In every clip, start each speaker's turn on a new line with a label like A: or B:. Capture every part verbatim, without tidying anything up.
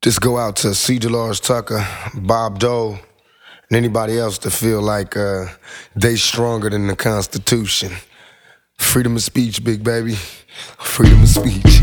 A: This go out to C. Delores Tucker, Bob Dole, and anybody else that feel like uh, they stronger than the Constitution. Freedom of speech, big baby. Freedom of speech.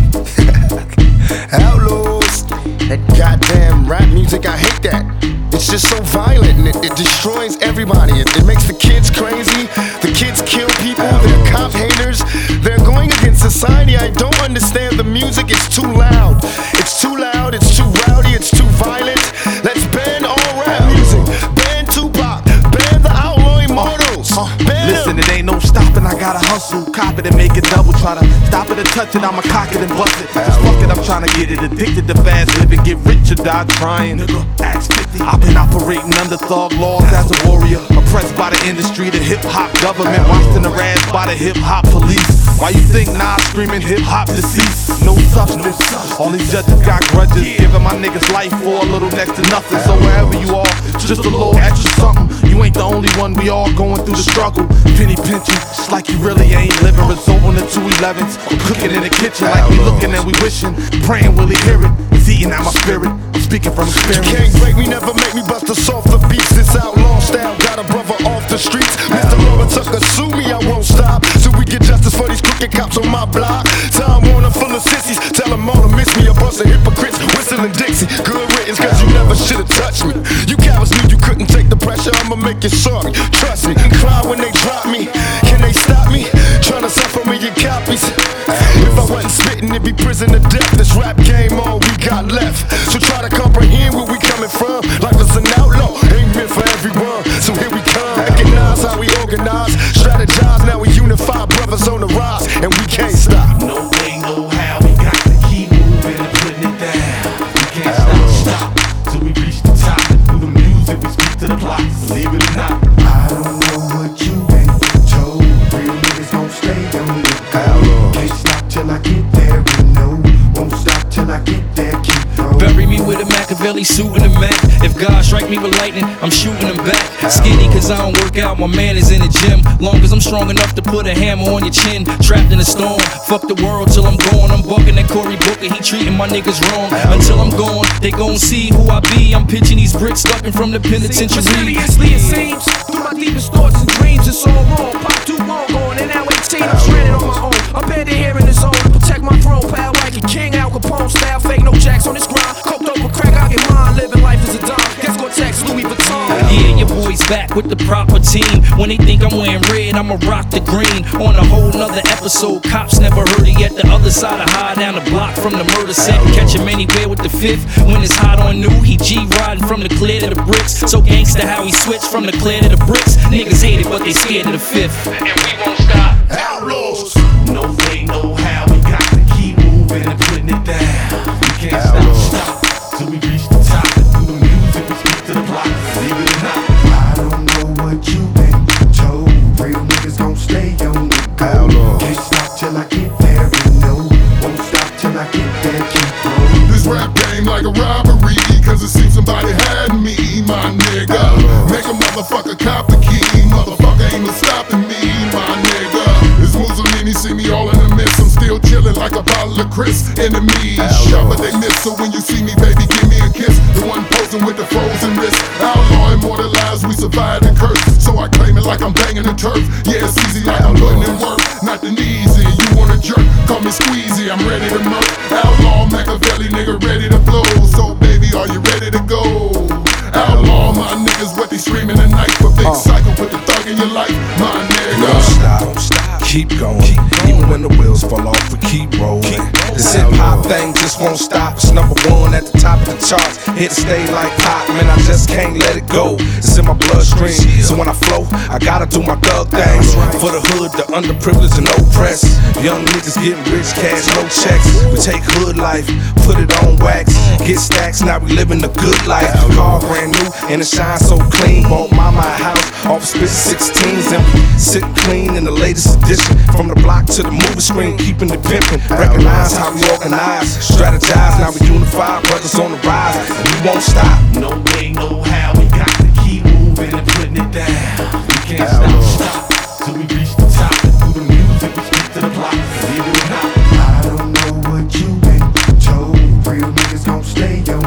A: Outlaws. That goddamn rap music, I hate that. It's just so violent and it, it destroys everybody. It, it makes the kids crazy. The kids kill people. They're cop haters. They're going against society. I don't understand the music. It's too loud. It's too loud. It's too rowdy. It's too violent. Let's ban all rap music. Ban Tupac. Ban the Outlaw Immortals.
B: Uh, uh,
A: ban
B: listen,
A: them.
B: it ain't no stopping. I gotta hustle, cop it and make it double. Try to stop it and touch it. I'ma cock it and bust it. Just fuck it. I'm trying to get it addicted to fast living. Get rich or die trying. Nigga, ask fifty. I've been operating under thug laws as a warrior. Oppressed by the industry, the hip hop government. Watched and harassed by the hip hop police. Why you think Nas screaming hip hop deceased? No substance. All these judges got grudges. Giving my niggas life for a little next to nothing. So wherever you are, just a little extra something. You ain't the only one, we all going through the struggle. Penny pinch you, just like you really ain't living. Result on the two elevens. Cooking in the kitchen like we looking and we wishing. Praying will he hear it. It's eating out my spirit. I'm speaking from experience.
A: You can't break me, never make me bust a softer beats. This outlaw style got a brother off the streets. Mister Laura Tucker, sue me, I won't stop. So we get justice for these crooked cops on my block. Time Warner full of sissies. Tell them all to miss me. A bunch of hypocrites whistling Dixie. Good riddance, cause you never should've touched me. You cowards knew you couldn't take the pressure. I'ma make you sorry. Trust me. Cry when they drop me. Can they stop me? Tryna sell from me your copies. If I wasn't spitting, it'd be prison to death. This rap game, all we got left. So try to comprehend where we coming from. Life is an outlaw, ain't meant for everyone. So here we come. Recognize how we organize. Strategize, now we unify. Brothers on the rise, and we can't stop.
B: No way, no how. We got to keep moving and putting it down. We can't stop, stop till we reach the top. Through the music, we speak to the block. Believe it or not.
C: I don't know what you've been told. Real niggas gon' stay on the go. Can't stop till I get there, and no, won't stop till I get there. Keep going.
D: Bury me with a Machiavelli suit and a Mac. If God strike me with lightning, I'm shooting him back. Skinny cause I don't work out, my man is in the gym. Long as I'm strong enough to put a hammer on your chin. Trapped in a storm, fuck the world till I'm gone. I'm bucking that Cory Booker, he treating my niggas wrong. Until I'm gone, they gon' see who I be. I'm pitching these bricks stucking from the penitentiary.
E: Mysteriously it seems, through my deepest thoughts and dreams, it's all wrong. Pop too long gone, and now eighteen, I'm stranded on my own. I'm bending here in the zone to protect my throne. Pal like a king, Al Capone style, fake no jacks on this grind. Coked over crack, I get mine, living life as a dime. Guess what text, Louis Vuitton.
D: Yeah, your boy's back with the proper team. When they think I'm wearing red, I'ma rock the green. On a whole nother episode, cops never heard it yet. The other side of high down the block from the murder set. Catch him anywhere with the fifth. When it's hot on new, he G riding from the clear to the bricks. So gangsta how he switched from the clear to the bricks. Niggas hate it, but they scared of the fifth. And we won't stop.
A: Outlaws.
B: No way, no how. We got to keep moving and putting it down. We can't stop, stop till we reach the top. Through the music, we speak to the block. Believe it or not.
C: I don't know what you've been told. Real niggas gon' stay on the go. Can't stop till I get there, and no, won't stop till I get there. Keep going.
F: This rap game like a robbery, cause it seems somebody had me, my nigga. Make a motherfucker cop the key, motherfucker ain't no stopping me, my nigga. This Mussolini see me all in the mist, I'm still chillin' like a bottle of Chris. Enemies shot but they miss, so when you see me, baby, give me a kiss. The one posing with the frozen wrist. Outlaw immortalized, we survived the curse, so I claim it like I'm banging the turf. Yeah, it's easy like I'm putting in work, not the easy. You want a jerk, call me Squeezy, I'm ready to murk. Outlaw Machiavelli, nigga, ready to blow. So baby, are you ready to go? Outlaw, my niggas, what they screaming tonight. For big cycle, put the thug in your life, my nigga.
G: Don't stop, don't stop, keep going. Even when the wheels fall off, we keep rolling. This hip hop thing just won't stop. It's number one at the top of the charts. Here to stay like pop, man, I just can't let it go. It's in my bloodstream, so when I flow, I gotta do my thug things. For the hood, the underprivileged and oppressed. Young niggas getting rich, cash, no checks. We take hood life, put it on wax. Get stacks, now we living the good life. Car brand new, and it shines so clean. Bought mama a house, off spit sixteens. And we sitting clean in the latest edition. From the block to the movie screen, keeping it pimpin'. Recognize how we organize, strategize, now we unify. Brothers on the rise, and we won't stop.
B: No way, no how. We got to keep moving and putting it down. We can't stop, stop till we reach the top. Through the music, we speak to the block. Believe it or not.
C: I don't know what you've been told. Real niggas gon' stay on the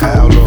A: Outlaw.